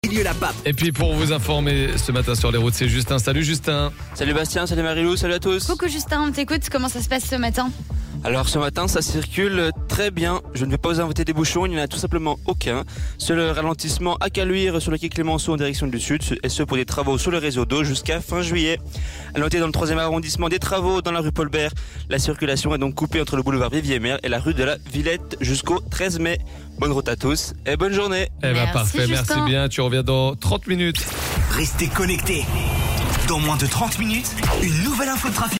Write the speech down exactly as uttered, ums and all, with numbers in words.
Milieu la pape. Et puis pour vous informer ce matin sur les routes, c'est Justin. Salut Justin. Salut Bastien, salut Marilou, salut à tous. Coucou Justin, on t'écoute, comment ça se passe ce matin ? Alors ce matin ça circule très bien, je ne vais pas vous inventer des bouchons, il n'y en a tout simplement aucun. Seul ralentissement à Caluire sur le quai Clémenceau en direction du sud, et ce pour des travaux sur le réseau d'eau jusqu'à fin juillet. À noter dans le troisième arrondissement des travaux dans la rue Paul-Bert. La circulation est donc coupée entre le boulevard Vivier-Mer et la rue de la Villette jusqu'au treize mai. Bonne route à tous et bonne journée. Eh ben Merci, parfait, Justin. merci bien. Tu reviens dans trente minutes. Restez connectés. Dans moins de trente minutes, une nouvelle info de trafic.